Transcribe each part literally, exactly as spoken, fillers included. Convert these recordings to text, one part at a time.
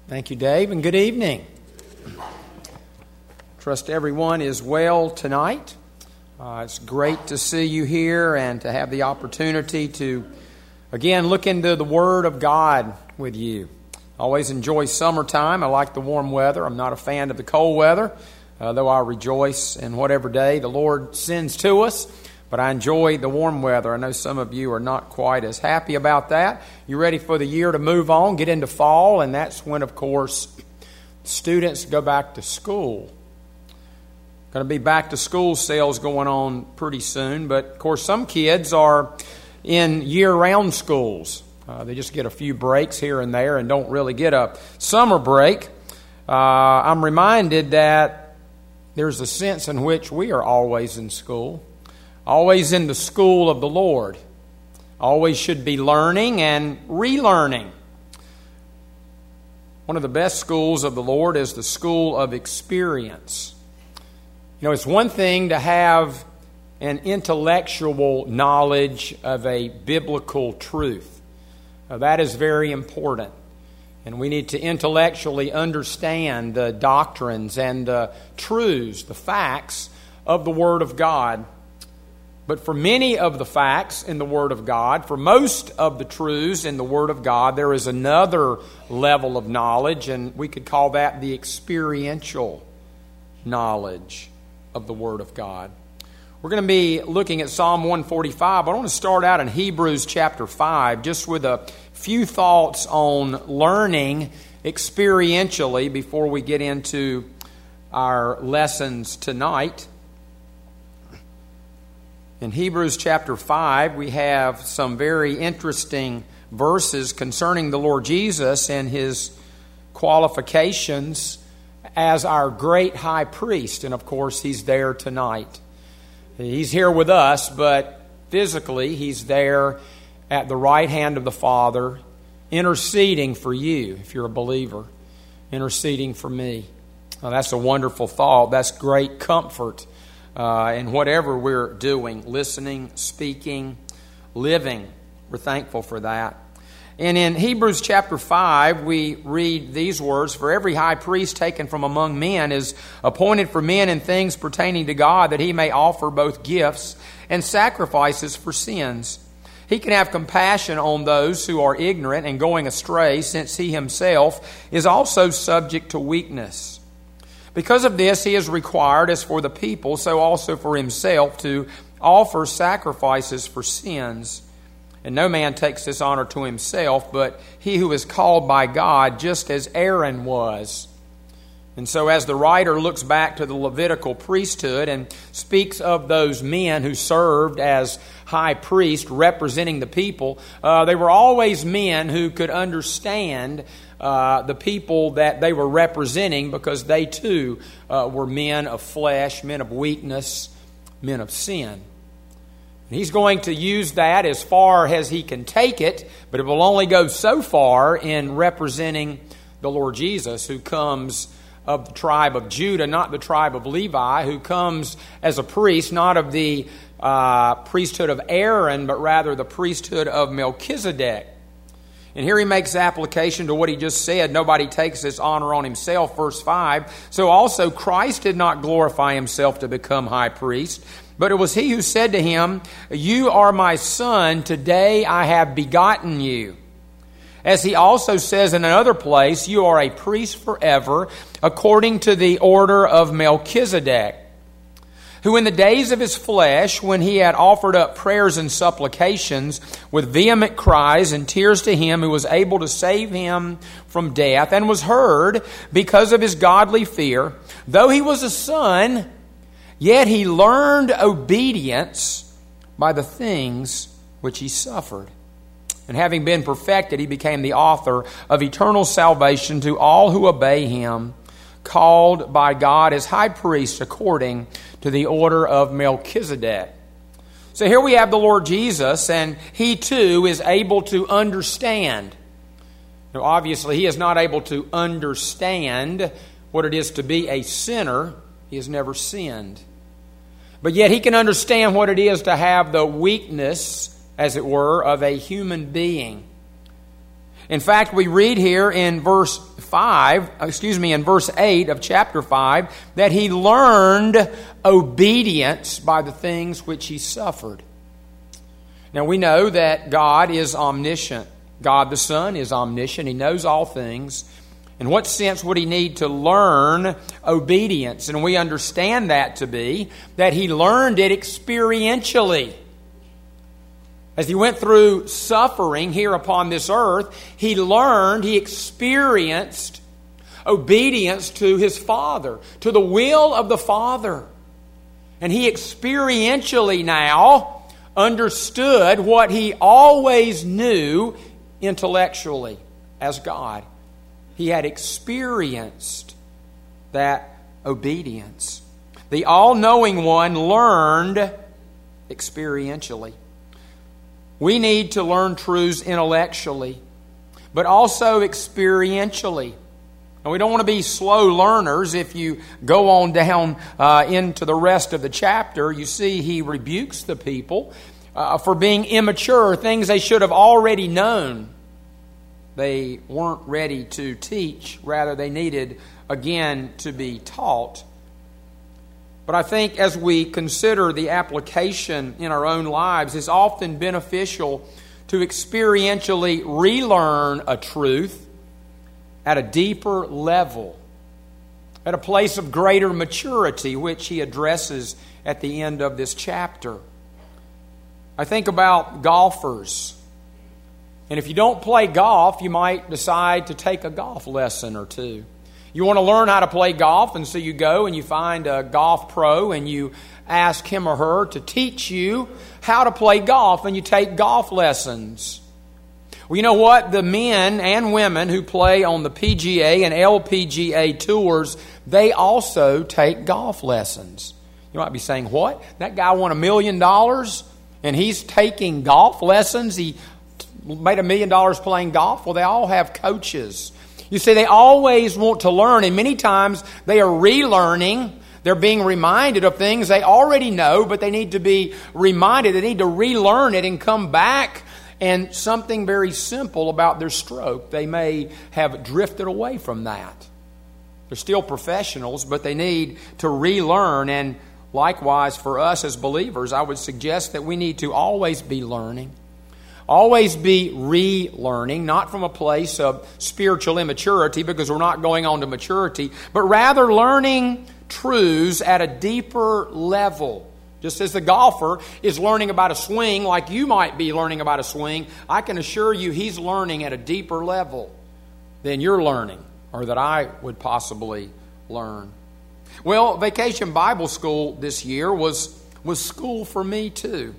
Thank you, Dave, and good evening. Trust everyone is well tonight. Uh, it's great to see you here and to have the opportunity to, again, look into the Word of God with you. I always enjoy summertime. I like the warm weather. I'm not a fan of the cold weather, uh, though I rejoice in whatever day the Lord sends to us. But I enjoy the warm weather. I know some of you are not quite as happy about that. You're ready for the year to move on, get into fall, and that's when, of course, students go back to school. Going to be back to school sales going on pretty soon. But, of course, some kids are in year-round schools. Uh, they just get a few breaks here and there and don't really get a summer break. Uh, I'm reminded that there's a sense in which we are always in school. Always in the school of the Lord. Always should be learning and relearning. One of the best schools of the Lord is the school of experience. You know, it's one thing to have an intellectual knowledge of a biblical truth. Now, that is very important. And we need to intellectually understand the doctrines and the truths, the facts of the Word of God. But for many of the facts in the Word of God, for most of the truths in the Word of God, there is another level of knowledge, and we could call that the experiential knowledge of the Word of God. We're going to be looking at Psalm one forty-five. I want to start out in Hebrews chapter five, just with a few thoughts on learning experientially before we get into our lessons tonight. In Hebrews chapter five, we have some very interesting verses concerning the Lord Jesus and His qualifications as our great high priest. And of course, He's there tonight. He's here with us, but physically He's there at the right hand of the Father, interceding for you, if you're a believer, interceding for me. Now, that's a wonderful thought. That's great comfort. Uh, and whatever we're doing, listening, speaking, living, we're thankful for that. And in Hebrews chapter five, we read these words, "For every high priest taken from among men is appointed for men in things pertaining to God, that he may offer both gifts and sacrifices for sins. He can have compassion on those who are ignorant and going astray, since he himself is also subject to weakness. Because of this, he is required, as for the people, so also for himself, to offer sacrifices for sins. And no man takes this honor to himself, but he who is called by God, just as Aaron was." And so as the writer looks back to the Levitical priesthood and speaks of those men who served as high priest representing the people, uh, they were always men who could understand Uh, the people that they were representing, because they too uh, were men of flesh, men of weakness, men of sin. And he's going to use that as far as he can take it, but it will only go so far in representing the Lord Jesus, who comes of the tribe of Judah, not the tribe of Levi, who comes as a priest, not of the uh, priesthood of Aaron, but rather the priesthood of Melchizedek. And here he makes application to what he just said. Nobody takes this honor on himself, verse five. "So also Christ did not glorify himself to become high priest, but it was he who said to him, 'You are my son, today I have begotten you.' As he also says in another place, 'You are a priest forever, according to the order of Melchizedek, who in the days of his flesh, when he had offered up prayers and supplications with vehement cries and tears to him who was able to save him from death, and was heard because of his godly fear, though he was a son, yet he learned obedience by the things which he suffered. And having been perfected, he became the author of eternal salvation to all who obey him, called by God as high priest according to the order of Melchizedek." So here we have the Lord Jesus, and he too is able to understand. Now, obviously, he is not able to understand what it is to be a sinner. He has never sinned. But yet he can understand what it is to have the weakness, as it were, of a human being. In fact, we read here in verse five, excuse me, in verse eight of chapter five, that he learned obedience by the things which he suffered. Now we know that God is omniscient. God the Son is omniscient. He knows all things. In what sense would he need to learn obedience? And we understand that to be that he learned it experientially. As he went through suffering here upon this earth, he learned, he experienced obedience to his Father, to the will of the Father. And he experientially now understood what he always knew intellectually as God. He had experienced that obedience. The all-knowing one learned experientially. We need to learn truths intellectually, but also experientially. And we don't want to be slow learners. If you go on down uh, into the rest of the chapter, you see he rebukes the people uh, for being immature, things they should have already known. They weren't ready to teach. Rather, they needed, again, to be taught. But I think as we consider the application in our own lives, it's often beneficial to experientially relearn a truth at a deeper level, at a place of greater maturity, which he addresses at the end of this chapter. I think about golfers. And if you don't play golf, you might decide to take a golf lesson or two. You want to learn how to play golf, and so you go and you find a golf pro and you ask him or her to teach you how to play golf, and you take golf lessons. Well, you know what? The men and women who play on the P G A and L P G A tours, they also take golf lessons. You might be saying, what? That guy won a million dollars and he's taking golf lessons? He made a million dollars playing golf? Well, they all have coaches. You see, they always want to learn, and many times they are relearning. They're being reminded of things they already know, but they need to be reminded. They need to relearn it and come back. And something very simple about their stroke, they may have drifted away from that. They're still professionals, but they need to relearn. And likewise, for us as believers, I would suggest that we need to always be learning. Always be relearning, not from a place of spiritual immaturity, because we're not going on to maturity, but rather learning truths at a deeper level. Just as the golfer is learning about a swing like you might be learning about a swing, I can assure you he's learning at a deeper level than you're learning, or that I would possibly learn. Well, Vacation Bible School this year was, was school for me too.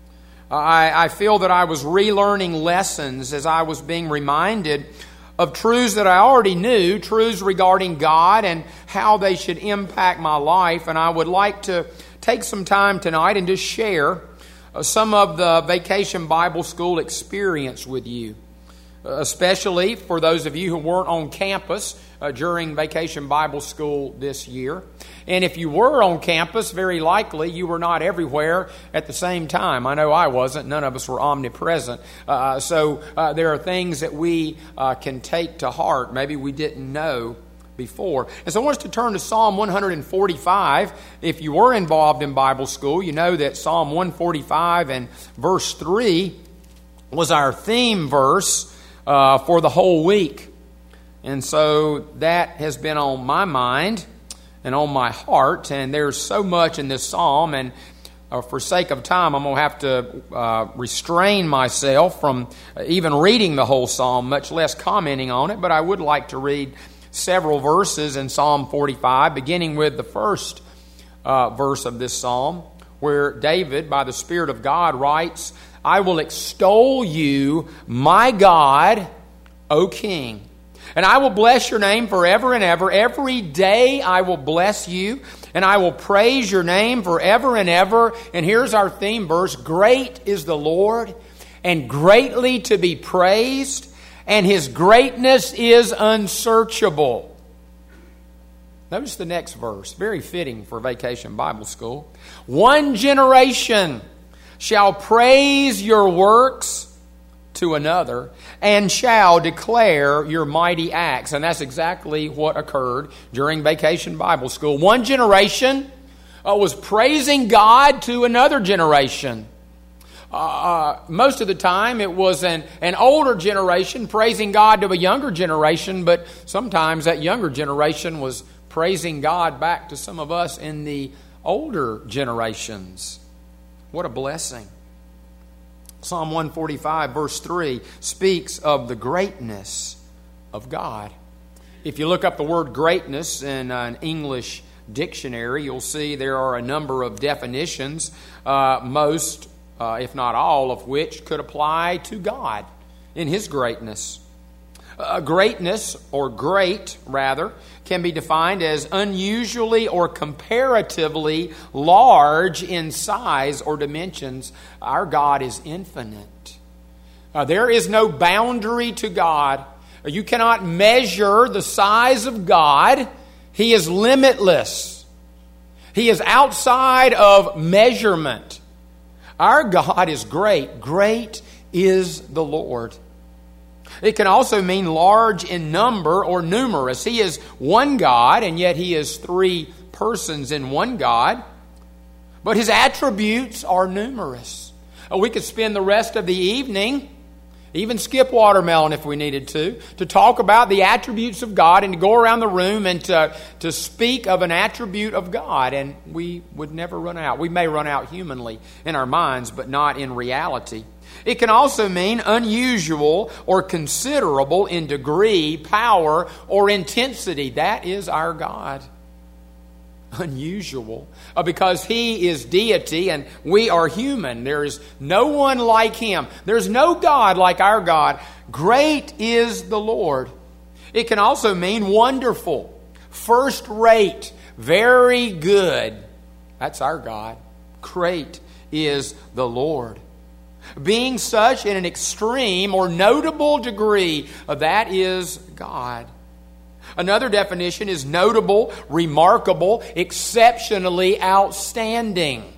I, I feel that I was relearning lessons as I was being reminded of truths that I already knew, truths regarding God and how they should impact my life. And I would like to take some time tonight and just share uh, some of the Vacation Bible School experience with you, uh, especially for those of you who weren't on campus uh, during Vacation Bible School this year. And if you were on campus, very likely you were not everywhere at the same time. I know I wasn't. None of us were omnipresent. Uh, so uh, there are things that we uh, can take to heart. Maybe we didn't know before. And so I want us to turn to Psalm one forty-five. If you were involved in Bible school, you know that Psalm one forty-five and verse three was our theme verse uh, for the whole week. And so that has been on my mind and on my heart, and there's so much in this psalm, and uh, for sake of time, I'm going to have to uh, restrain myself from even reading the whole psalm, much less commenting on it, but I would like to read several verses in Psalm forty-five, beginning with the first uh, verse of this psalm, where David, by the Spirit of God, writes, I will extol you, my God, O King. And I will bless your name forever and ever. Every day I will bless you, and I will praise your name forever and ever. And here's our theme verse. Great is the Lord, and greatly to be praised, and His greatness is unsearchable. Notice the next verse. Very fitting for Vacation Bible School. One generation shall praise your works to another, and shall declare your mighty acts. And that's exactly what occurred during Vacation Bible School. One generation uh, was praising God to another generation. Uh, most of the time it was an, an older generation praising God to a younger generation, but sometimes that younger generation was praising God back to some of us in the older generations. What a blessing. Psalm one forty-five verse three speaks of the greatness of God. If you look up the word greatness in an English dictionary, you'll see there are a number of definitions, uh, most, uh, if not all, of which could apply to God in His greatness. Uh, greatness, or great rather, can be defined as unusually or comparatively large in size or dimensions. Our God is infinite. Uh, there is no boundary to God. You cannot measure the size of God. He is limitless. He is outside of measurement. Our God is great. Great is the Lord. It can also mean large in number or numerous. He is one God, and yet He is three persons in one God. But His attributes are numerous. We could spend the rest of the evening, even skip watermelon if we needed to, to talk about the attributes of God and to go around the room and to, to speak of an attribute of God. And we would never run out. We may run out humanly in our minds, but not in reality. It can also mean unusual or considerable in degree, power, or intensity. That is our God. Unusual. Uh, because He is deity and we are human. There is no one like Him. There's no God like our God. Great is the Lord. It can also mean wonderful, first rate, very good. That's our God. Great is the Lord. Being such in an extreme or notable degree, that is God. Another definition is notable, remarkable, exceptionally outstanding.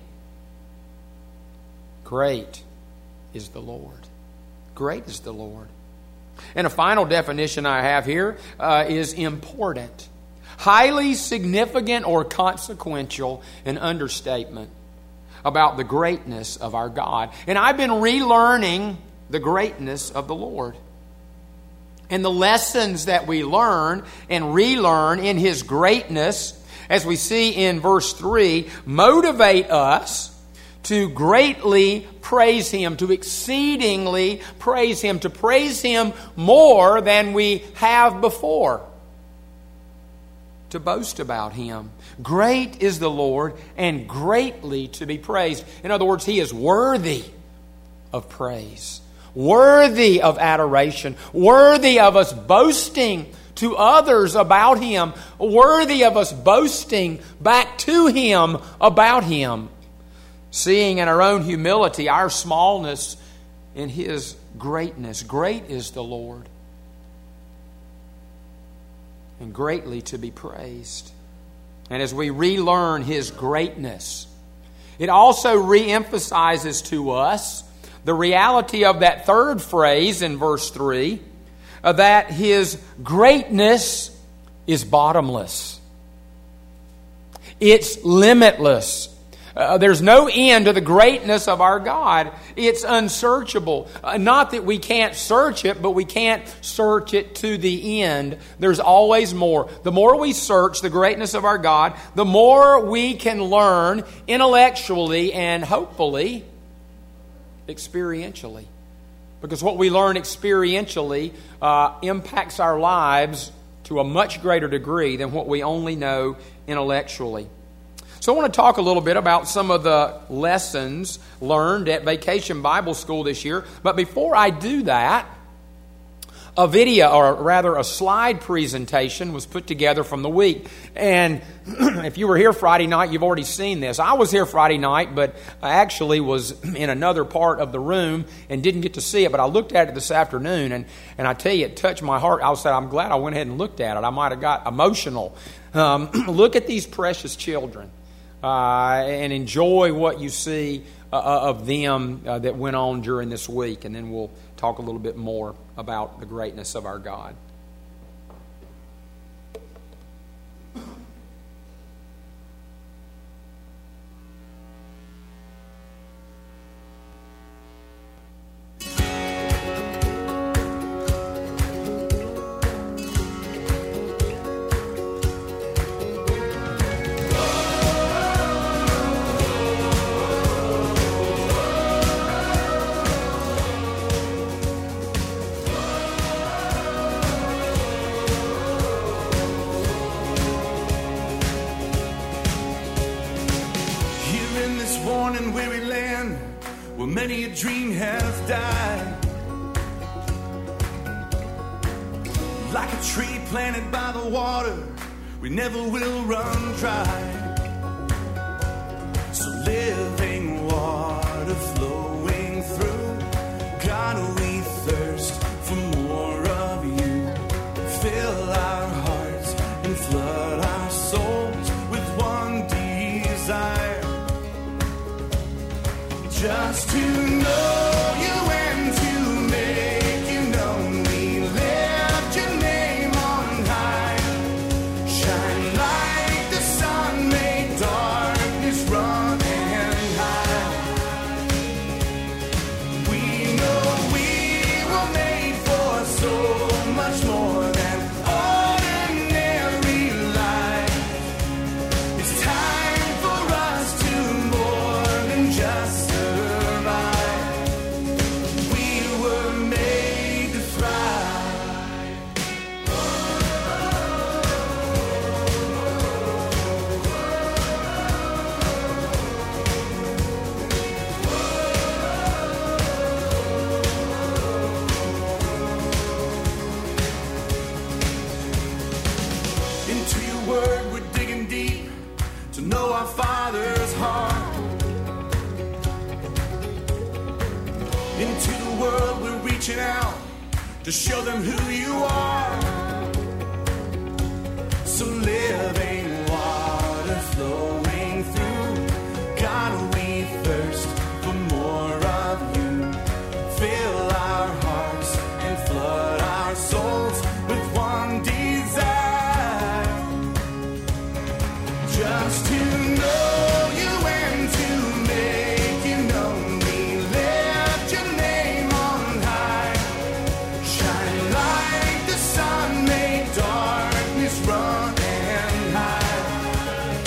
Great is the Lord. Great is the Lord. And a final definition I have here uh, is important. Highly significant or consequential, an understatement about the greatness of our God. And I've been relearning the greatness of the Lord. And the lessons that we learn and relearn in His greatness, as we see in verse three, motivate us to greatly praise Him, to exceedingly praise Him, to praise Him more than we have before, to boast about Him. Great is the Lord and greatly to be praised. In other words, He is worthy of praise, worthy of adoration, worthy of us boasting to others about Him, worthy of us boasting back to Him about Him, seeing in our own humility our smallness in His greatness. Great is the Lord and greatly to be praised. And as we relearn His greatness, it also reemphasizes to us the reality of that third phrase in verse three, uh, that His greatness is bottomless. It's limitless. Uh, there's no end to the greatness of our God. It's unsearchable. Uh, not that we can't search it, but we can't search it to the end. There's always more. The more we search the greatness of our God, the more we can learn intellectually and hopefully experientially. Because what we learn experientially uh, impacts our lives to a much greater degree than what we only know intellectually. So I want to talk a little bit about some of the lessons learned at Vacation Bible School this year. But before I do that, a video, or rather a slide presentation was put together from the week. And if you were here Friday night, you've already seen this. I was here Friday night, but I actually was in another part of the room and didn't get to see it. But I looked at it this afternoon, and, and I tell you, it touched my heart. I was saying, I'm glad I went ahead and looked at it. I might have got emotional. Um, look at these precious children. Uh, and enjoy what you see uh, of them uh, that went on during this week. And then we'll talk a little bit more about the greatness of our God. Many a dream has died, like a tree planted by the water, we never will run dry. So living water flowing through, God, we thirst for more of you. Fill our hearts and flood our souls with one desire, just to know you and to make you known. We lift your name on high. Shine like the sun, make darkness run and hide. We know we were made for so much more than ordinary life. It's time for us to more than just Father's heart. Into the world we're reaching out to show them who you are. So living water flowing through, God, we thirst for more of you. Fill our hearts and flood our souls with one desire, just to know you and to make you known. We lift your name on high. Shine like the sun, make darkness run and hide.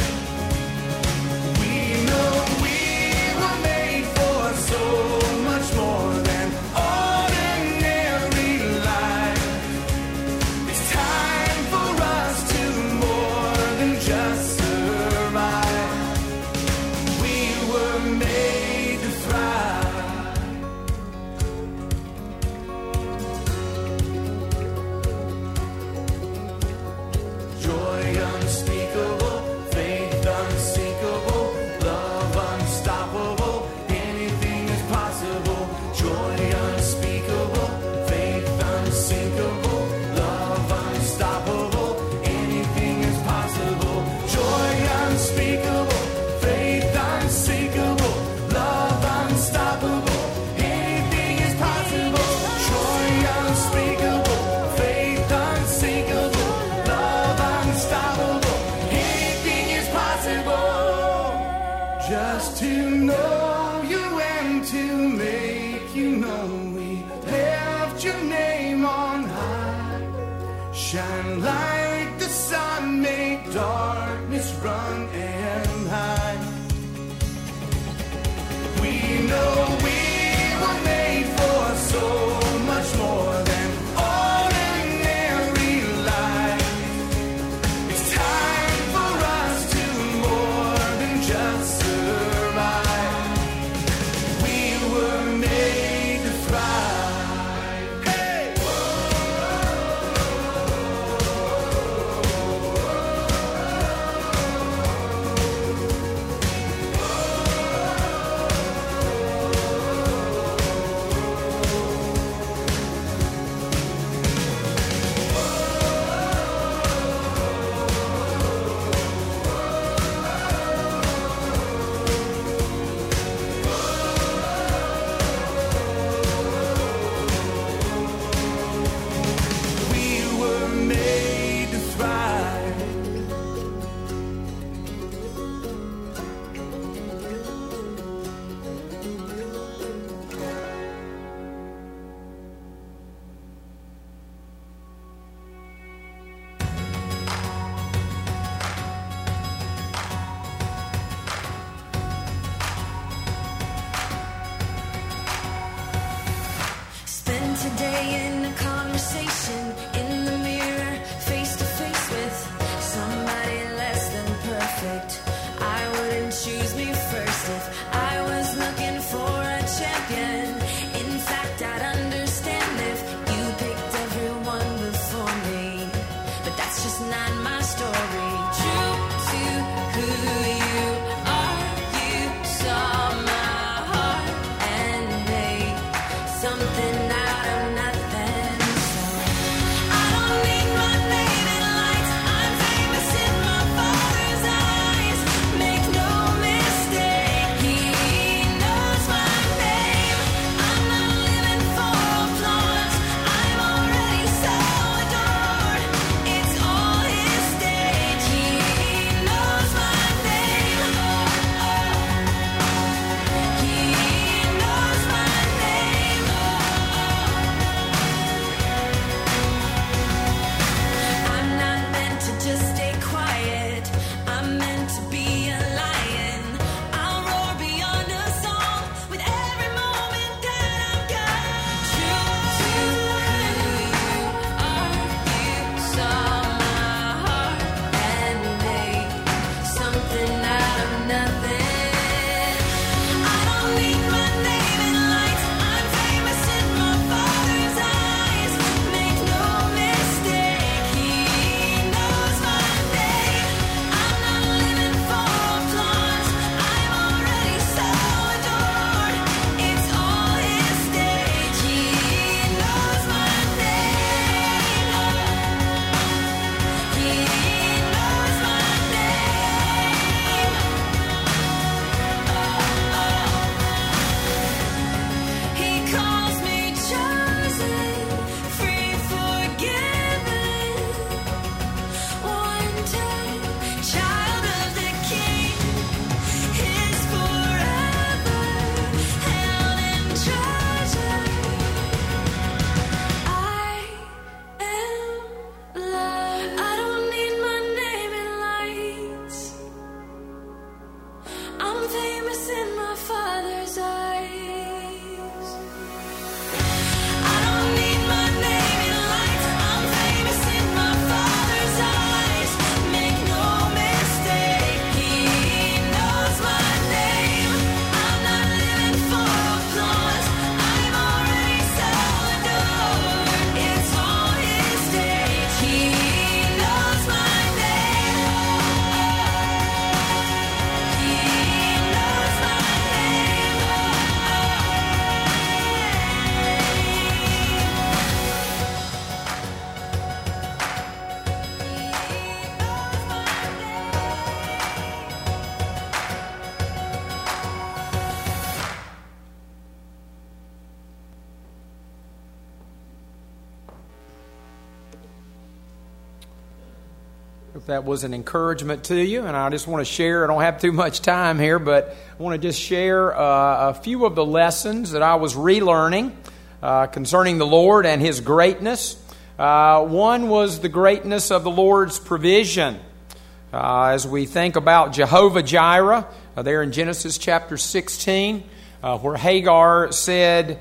We know we were made for so much more than ordinary life. It's time for us to more than just made to thrive. Joy unspeakable, faith unsinkable, love unstoppable, anything is possible. Joy unspeakable, faith unsinkable, love unstoppable, anything is possible. Joy unspeakable, faith unsinkable, love unstoppable, anything is possible. Joy unspeakable, faith unsinkable, love unstoppable, anything is possible. Just to know you and to make you known, we lift your name on high. Shine like the sun, make darkness run and hide. We know we were made for so much more than ordinary life. It's time for us to more than just survive. We were made to thrive. Hey! that's just not my story. True to who you are, you saw my heart and made something out of nothing. So I don't need my name in lights. I'm famous in my Father's eyes. Make no mistake, He knows my name. I'm not living for applause. I'm already so adored. It's all His stage. He knows my name. He knows my name. I'm not meant to just stay quiet. I'm meant to be a lion. I'll roar beyond a song with every moment that I've got. True to who you are, you saw my heart and made something out of nothing. I don't need my name in lights. I'm famous in my Father's eyes. Make no mistake, He knows my name. I'm not living for applause. I'm already so adored. It's all His stage. He knows my name. He knows my name. He calls me chosen, free, forgiven. One time, child of the King, His forever, held in treasure. I am loved. I don't need my name in lights. I'm famous in my Father's eyes. I don't need my name in lights. I'm famous in my Father's eyes. Make no mistake, He knows my name. I'm not living for applause. I'm already so adored. It's all His stage. He knows my name. He knows my name. If that was an encouragement to you, and I just want to share, I don't have too much time here, but I want to just share uh, a few of the lessons that I was relearning uh, concerning the Lord and His greatness. Uh, one was the greatness of the Lord's provision. Uh, as we think about Jehovah Jireh, uh, there in Genesis chapter sixteen, uh, where Hagar said,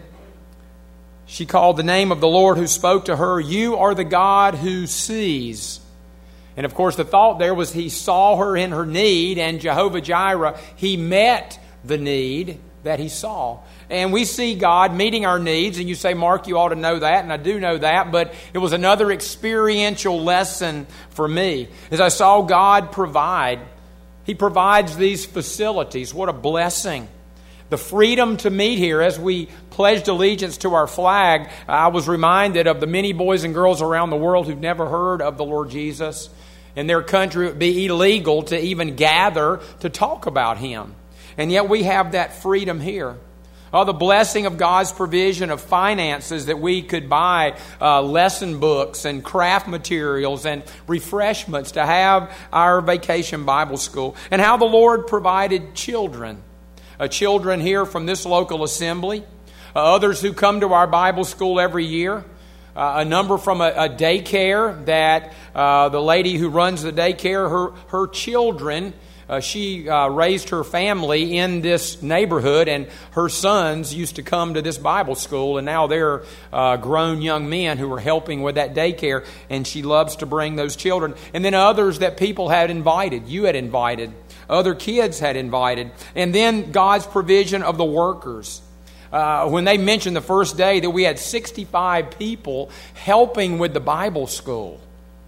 she called the name of the Lord who spoke to her, "You are the God who sees." And of course the thought there was He saw her in her need, and Jehovah Jireh, He met the need that He saw. And we see God meeting our needs, and you say, "Mark, you ought to know that," and I do know that, but it was another experiential lesson for me. As I saw God provide, He provides these facilities. What a blessing. The freedom to meet here. As we pledged allegiance to our flag, I was reminded of the many boys and girls around the world who've never heard of the Lord Jesus. In their country, it would be illegal to even gather to talk about Him. And yet we have that freedom here. Oh, the blessing of God's provision of finances that we could buy uh, lesson books and craft materials and refreshments to have our vacation Bible school. And how the Lord provided children. Uh, children here from this local assembly. Uh, others who come to our Bible school every year. Uh, a number from a, a daycare that uh, the lady who runs the daycare, her, her children, uh, she uh, raised her family in this neighborhood, and her sons used to come to this Bible school, and now they're uh, grown young men who are helping with that daycare, and she loves to bring those children. And then others that people had invited, you had invited, other kids had invited, and then God's provision of the workers. Uh, when they mentioned the first day that we had sixty-five people helping with the Bible school.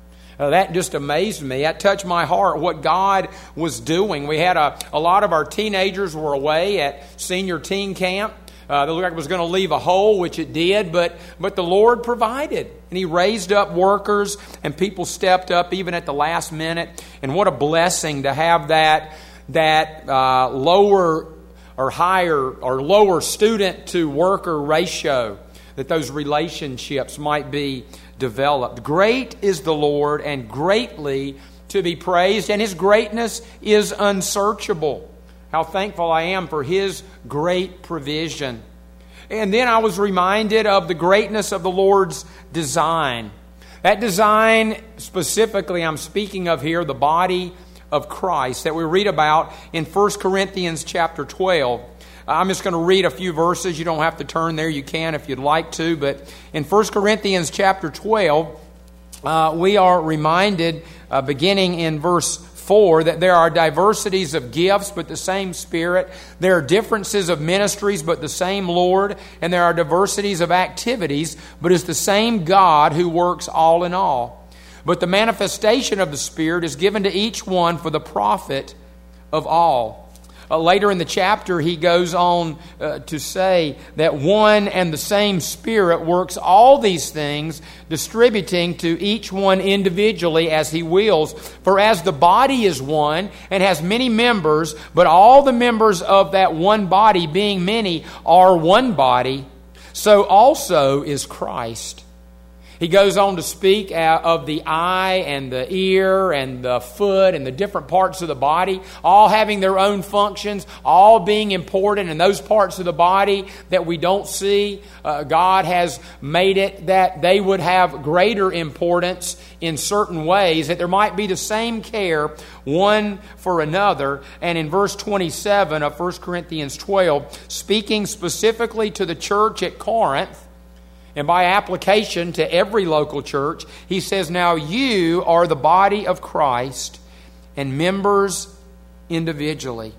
Uh, that just amazed me. That touched my heart, what God was doing. We had a, a lot of our teenagers were away at senior teen camp. Uh, it looked like it was going to leave a hole, which it did, but, but the Lord provided. And He raised up workers, and people stepped up even at the last minute. And what a blessing to have that, that uh, lower or higher or lower student to worker ratio, that those relationships might be developed. Great is the Lord, and greatly to be praised, and His greatness is unsearchable. How thankful I am for His great provision. And then I was reminded of the greatness of the Lord's design. That design, specifically, I'm speaking of here, the body of Christ, that we read about in First Corinthians chapter twelve. I'm just going to read a few verses. You don't have to turn there. You can if you'd like to. But in First Corinthians chapter twelve, uh, we are reminded, uh, beginning in verse four, that there are diversities of gifts, but the same Spirit. There are differences of ministries, but the same Lord. And there are diversities of activities, but it's the same God who works all in all. But the manifestation of the Spirit is given to each one for the profit of all. Uh, later in the chapter, he goes on uh, to say that one and the same Spirit works all these things, distributing to each one individually as He wills. For as the body is one and has many members, but all the members of that one body, being many, are one body, so also is Christ. He goes on to speak of the eye and the ear and the foot and the different parts of the body, all having their own functions, all being important. And those parts of the body that we don't see, uh, God has made it that they would have greater importance in certain ways, that there might be the same care one for another. And in verse twenty-seven of First Corinthians twelve, speaking specifically to the church at Corinth, and by application to every local church, he says, now you are the body of Christ and members individually.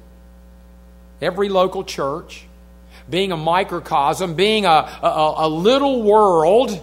Every local church, being a microcosm, being a, a, a little world,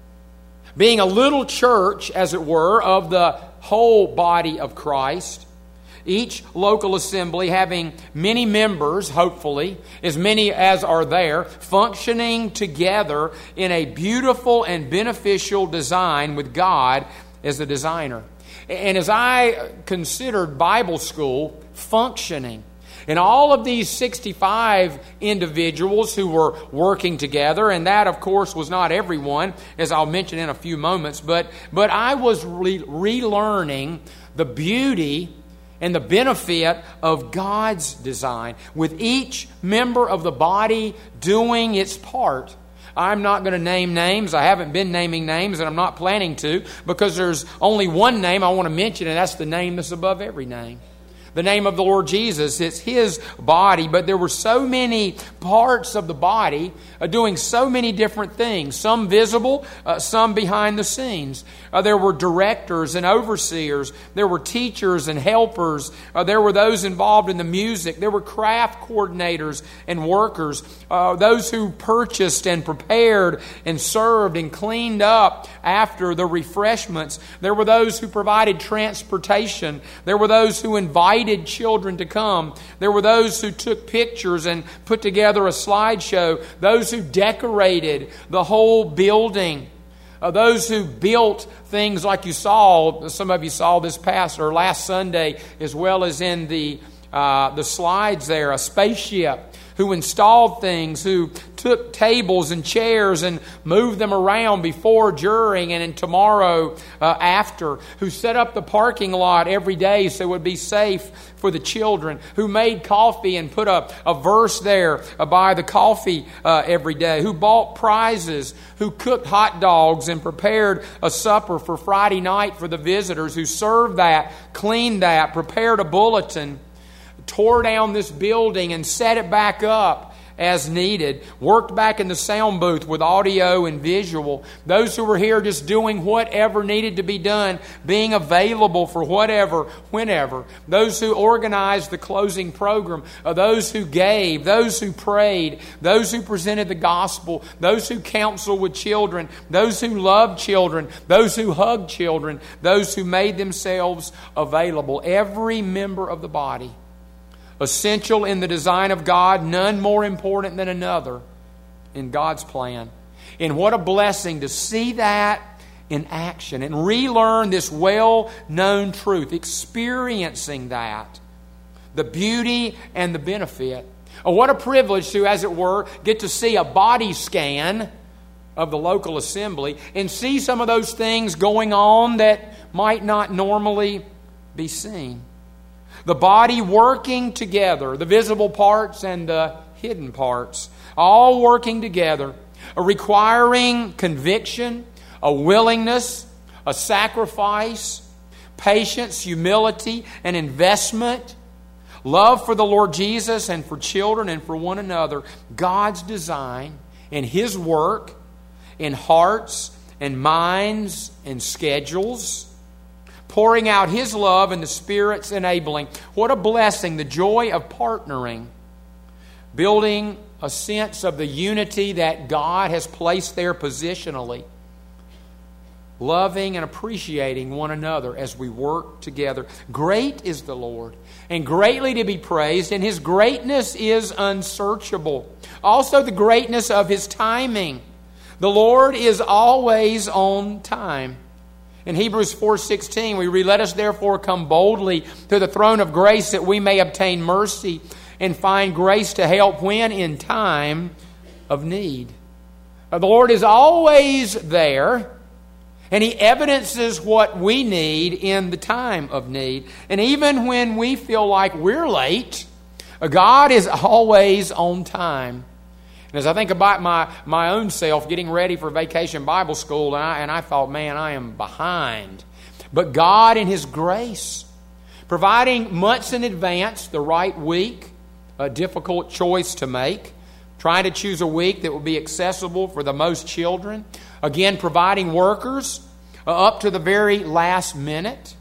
being a little church, as it were, of the whole body of Christ. Each local assembly having many members, hopefully, as many as are there, functioning together in a beautiful and beneficial design with God as the designer. And as I considered Bible school functioning, and all of these sixty-five individuals who were working together, and that, of course, was not everyone, as I'll mention in a few moments, but, but I was re- relearning the beauty and the benefit of God's design, with each member of the body doing its part. I'm not going to name names. I haven't been naming names, and I'm not planning to, because there's only one name I want to mention, and that's the name that's above every name. The name of the Lord Jesus. It's His body, but there were so many parts of the body uh, doing so many different things. Some visible, uh, some behind the scenes. Uh, there were directors and overseers. There were teachers and helpers. Uh, there were those involved in the music. There were craft coordinators and workers. Uh, those who purchased and prepared and served and cleaned up after the refreshments. There were those who provided transportation. There were those who invited children to come. There were those who took pictures and put together a slideshow. Those who decorated the whole building. Uh, those who built things like you saw, some of you saw this past or last Sunday, as well as in the uh, the slides there, a spaceship. Who installed things, who took tables and chairs and moved them around before, during, and in tomorrow uh, after, who set up the parking lot every day so it would be safe for the children, who made coffee and put a, a verse there uh, by the coffee uh, every day, who bought prizes, who cooked hot dogs and prepared a supper for Friday night for the visitors, who served that, cleaned that, prepared a bulletin, tore down this building and set it back up as needed, worked back in the sound booth with audio and visual, those who were here just doing whatever needed to be done, being available for whatever, whenever, those who organized the closing program, uh, those who gave, those who prayed, those who presented the gospel, those who counseled with children, those who loved children, those who hugged children, those who made themselves available. Every member of the body, essential in the design of God, none more important than another in God's plan. And what a blessing to see that in action and relearn this well-known truth, experiencing that, the beauty and the benefit. Oh, what a privilege to, as it were, get to see a body scan of the local assembly and see some of those things going on that might not normally be seen. The body working together, the visible parts and the hidden parts, all working together, requiring conviction, a willingness, a sacrifice, patience, humility, an investment, love for the Lord Jesus and for children and for one another. God's design and His work in hearts and minds and schedules, pouring out His love and the Spirit's enabling. What a blessing, the joy of partnering, building a sense of the unity that God has placed there positionally, loving and appreciating one another as we work together. Great is the Lord, and greatly to be praised, and His greatness is unsearchable. Also the greatness of His timing. The Lord is always on time. In Hebrews four sixteen, we read, "Let us therefore come boldly to the throne of grace that we may obtain mercy and find grace to help when in time of need." The Lord is always there, and He evidences what we need in the time of need. And even when we feel like we're late, God is always on time. And as I think about my, my own self getting ready for Vacation Bible School, and I, and I thought, man, I am behind. But God in His grace, providing months in advance the right week, a difficult choice to make, trying to choose a week that will be accessible for the most children. Again, providing workers uh, up to the very last minute.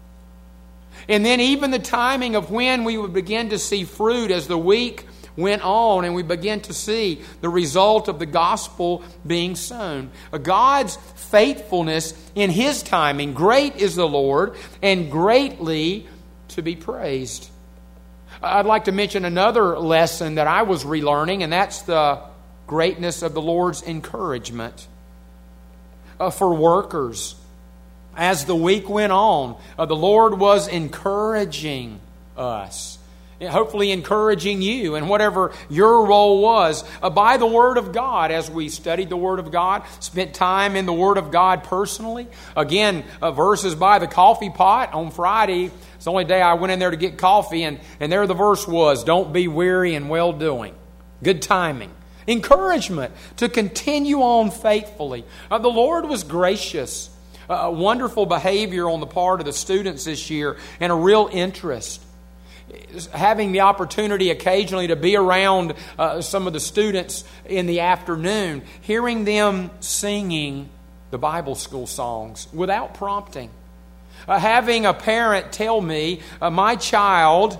And then even the timing of when we would begin to see fruit as the week went on and we begin to see the result of the gospel being sown. God's faithfulness in His timing. Great is the Lord and greatly to be praised. I'd like to mention another lesson that I was relearning, and that's the greatness of the Lord's encouragement uh, for workers. As the week went on, uh, the Lord was encouraging us. Hopefully encouraging you in whatever your role was uh, by the Word of God as we studied the Word of God, spent time in the Word of God personally. Again, uh, verses by the coffee pot on Friday. It's the only day I went in there to get coffee, and, and there the verse was, "Don't be weary in well-doing." Good timing. Encouragement to continue on faithfully. Uh, the Lord was gracious. Uh, wonderful behavior on the part of the students this year and a real interest. Having the opportunity occasionally to be around uh, some of the students in the afternoon, hearing them singing the Bible school songs without prompting. Uh, having a parent tell me uh, my child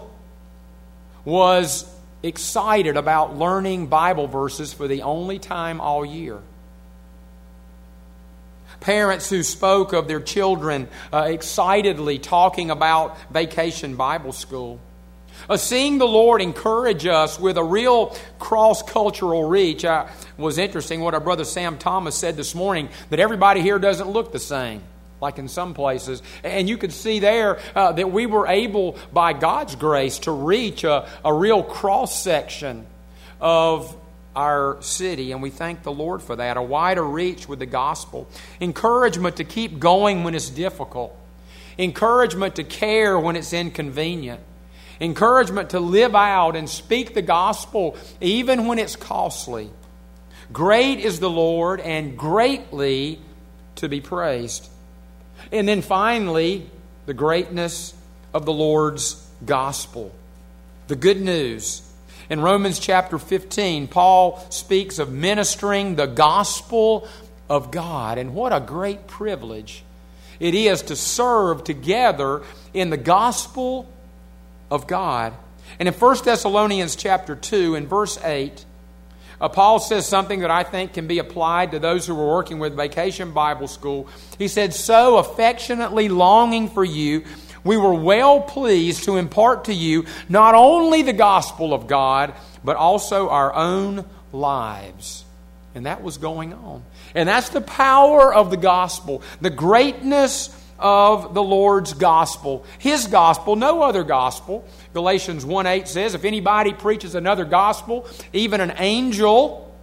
was excited about learning Bible verses for the only time all year. Parents who spoke of their children uh, excitedly talking about Vacation Bible School. Uh, seeing the Lord encourage us with a real cross-cultural reach. Uh, was interesting what our brother Sam Thomas said this morning, that everybody here doesn't look the same, like in some places. And you could see there uh, that we were able, by God's grace, to reach a, a real cross-section of our city, and we thank the Lord for that. A wider reach with the gospel. Encouragement to keep going when it's difficult. Encouragement to care when it's inconvenient. Encouragement to live out and speak the gospel even when it's costly. Great is the Lord and greatly to be praised. And then finally, the greatness of the Lord's gospel. The good news. In Romans chapter fifteen, Paul speaks of ministering the gospel of God. And what a great privilege it is to serve together in the gospel of God. And in First Thessalonians chapter two, in verse eight, uh, Paul says something that I think can be applied to those who are working with Vacation Bible School. He said, "So affectionately longing for you, we were well pleased to impart to you not only the gospel of God, but also our own lives." And that was going on. And that's the power of the gospel, the greatness of the Lord's gospel. His gospel, no other gospel. Galatians one eight says, if anybody preaches another gospel, even an angel,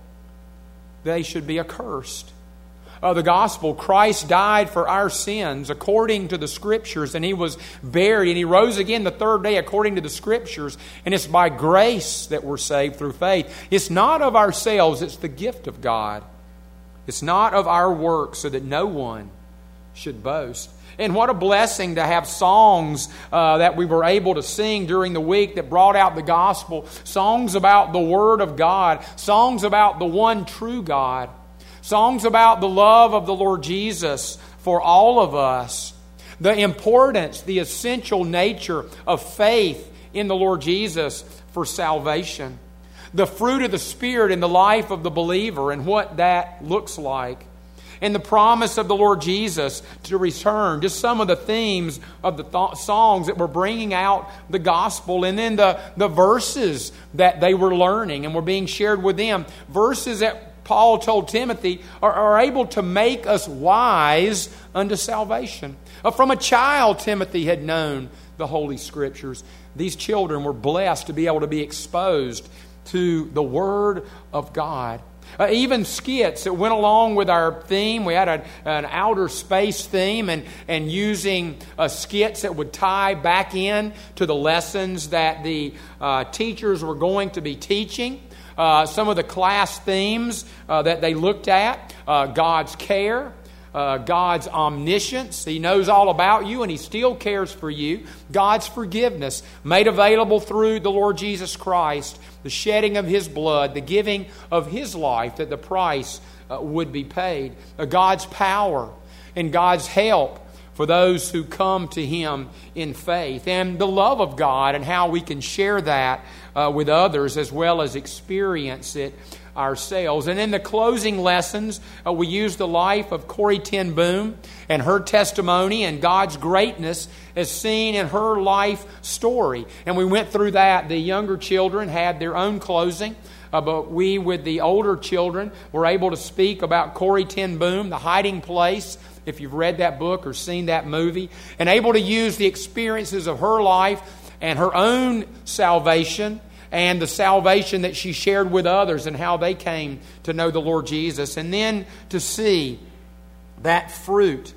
they should be accursed. Uh, the gospel, Christ died for our sins according to the Scriptures, and He was buried, and He rose again the third day according to the Scriptures, and it's by grace that we're saved through faith. It's not of ourselves, it's the gift of God. It's not of our works, so that no one should boast. And what a blessing to have songs uh, that we were able to sing during the week that brought out the gospel, songs about the Word of God, songs about the one true God, songs about the love of the Lord Jesus for all of us, the importance, the essential nature of faith in the Lord Jesus for salvation, the fruit of the Spirit in the life of the believer and what that looks like, and the promise of the Lord Jesus to return. Just some of the themes of the th- songs that were bringing out the gospel, and then the, the verses that they were learning and were being shared with them. Verses that Paul told Timothy are, are able to make us wise unto salvation. Uh, from a child, Timothy had known the Holy Scriptures. These children were blessed to be able to be exposed to the Word of God. Uh, even skits that went along with our theme. We had a, an outer space theme, and, and using uh, skits that would tie back in to the lessons that the uh, teachers were going to be teaching. Uh, some of the class themes uh, that they looked at, uh, God's care, uh, God's omniscience. He knows all about you and He still cares for you. God's forgiveness, made available through the Lord Jesus Christ, the shedding of His blood, the giving of His life, that the price uh, would be paid. Uh, God's power and God's help for those who come to Him in faith, and the love of God and how we can share that uh, with others as well as experience it ourselves. And in the closing lessons, uh, we used the life of Corrie ten Boom and her testimony and God's greatness as seen in her life story. And we went through that. The younger children had their own closing, uh, but we, with the older children, were able to speak about Corrie ten Boom, The Hiding Place, if you've read that book or seen that movie, and able to use the experiences of her life and her own salvation and the salvation that she shared with others and how they came to know the Lord Jesus. And then to see that fruit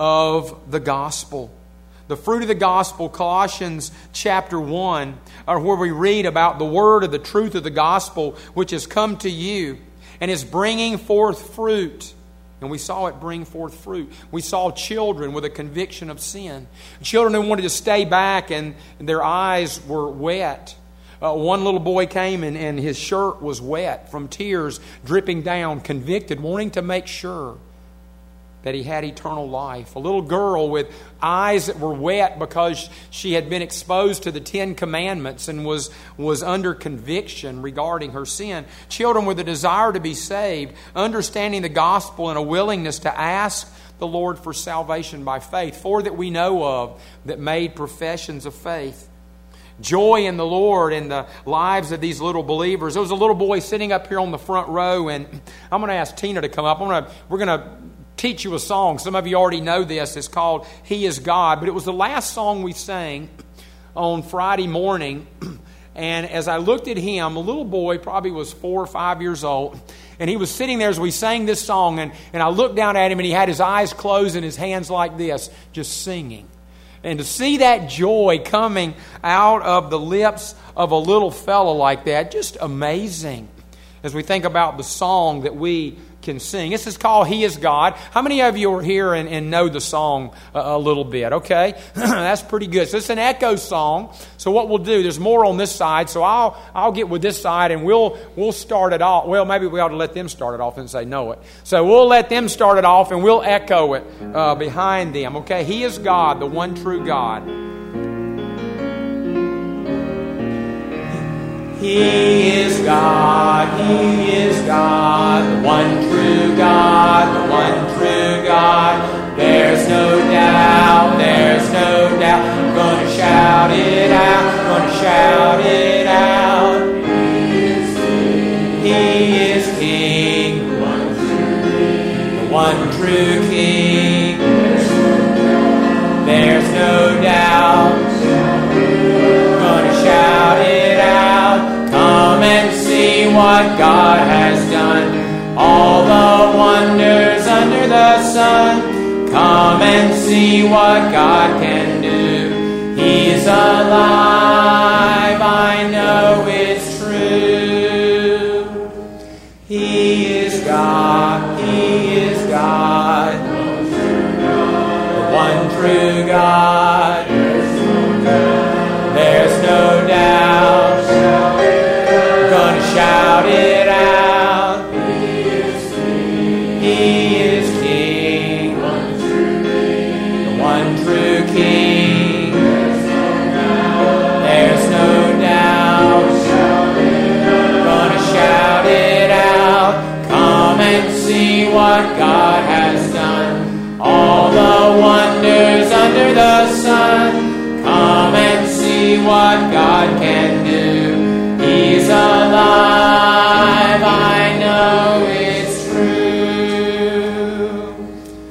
of the gospel. The fruit of the gospel, Colossians chapter one, are where we read about the word of the truth of the gospel, which has come to you and is bringing forth fruit. And we saw it bring forth fruit. We saw children with a conviction of sin. Children who wanted to stay back and their eyes were wet. Uh, one little boy came and, and his shirt was wet from tears dripping down, convicted, wanting to make sure that he had eternal life. A little girl with eyes that were wet because she had been exposed to the Ten Commandments and was, was under conviction regarding her sin. Children with a desire to be saved, understanding the gospel and a willingness to ask the Lord for salvation by faith. Four that we know of that made professions of faith. Joy in the Lord in the lives of these little believers. There was a little boy sitting up here on the front row, and I'm going to ask Tina to come up. I'm going to, we're going to teach you a song. Some of you already know this. It's called He is God. But it was the last song we sang on Friday morning. And as I looked at him, a little boy, probably was four or five years old, and he was sitting there as we sang this song, and, and I looked down at him, and he had his eyes closed and his hands like this, just singing. And to see that joy coming out of the lips of a little fellow like that, just amazing. As we think about the song that we can sing. This is called He is God. How many of you are here and, and know the song a, a little bit? Okay, that's pretty good. So it's an echo song. So what we'll do, there's more on this side. So I'll I'll get with this side and we'll we'll start it off. Well, maybe we ought to let them start it off and say know it. So we'll let them start it off and we'll echo it uh, behind them. Okay, He is God, the one true God. He is God, He is God, the one true God, the one true God. There's no doubt, there's no doubt. I'm going to shout it out, I'm going to shout it out. He is King, the one true King. The one true King. There's no doubt. I'm going to shout it out. Come and see what God has done. All the wonders under the sun. Come and see what God can do. He's alive, I know it's true. He is God, He is God, the one true God. There's no doubt. Shout it out. He is King. He is King. One true King. The one true King. There's no doubt. There's no doubt. Shout it out. Gonna shout it out. Come and see what God has done. All the wonders under the sun. Come and see what God can do. He's alive, I know it's true.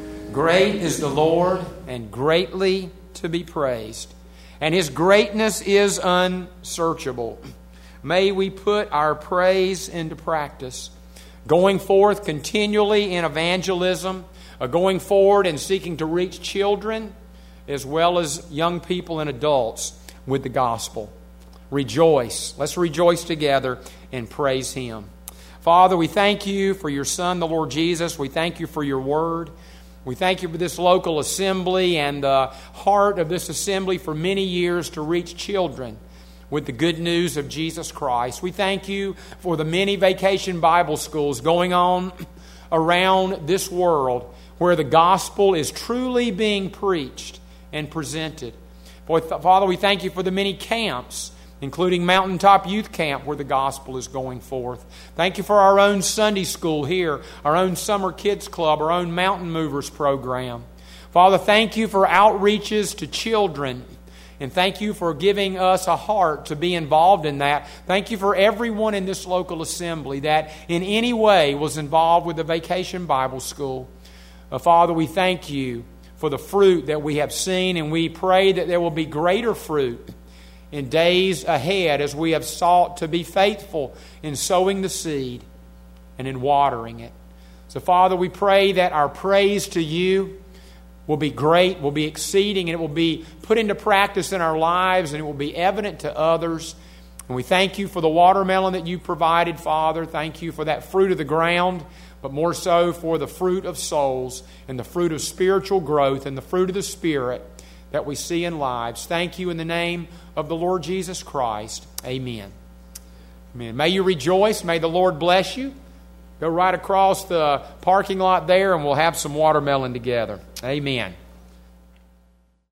Great is the Lord, and greatly to be praised, and His greatness is unsearchable. May we put our praise into practice, going forth continually in evangelism, uh, going forward and seeking to reach children as well as young people and adults with the gospel. Rejoice. Let's rejoice together and praise Him. Father, we thank You for Your Son, the Lord Jesus. We thank You for Your Word. We thank You for this local assembly and the heart of this assembly for many years to reach children with the good news of Jesus Christ. We thank You for the many vacation Bible schools going on around this world where the gospel is truly being preached and presented. Father, we thank You for the many camps, including Mountaintop Youth Camp, where the gospel is going forth. Thank You for our own Sunday school here, our own Summer Kids Club, our own Mountain Movers program. Father, thank You for outreaches to children, and thank You for giving us a heart to be involved in that. Thank You for everyone in this local assembly that in any way was involved with the Vacation Bible School. Uh, Father, we thank You for the fruit that we have seen, and we pray that there will be greater fruit in days ahead as we have sought to be faithful in sowing the seed and in watering it. So, Father, we pray that our praise to You will be great, will be exceeding, and it will be put into practice in our lives, and it will be evident to others. And we thank You for the watermelon that You provided, Father. Thank You for that fruit of the ground, but more so for the fruit of souls and the fruit of spiritual growth and the fruit of the Spirit that we see in lives. Thank You in the name of the Lord Jesus Christ. Amen. Amen. May you rejoice. May the Lord bless you. Go right across the parking lot there and we'll have some watermelon together. Amen.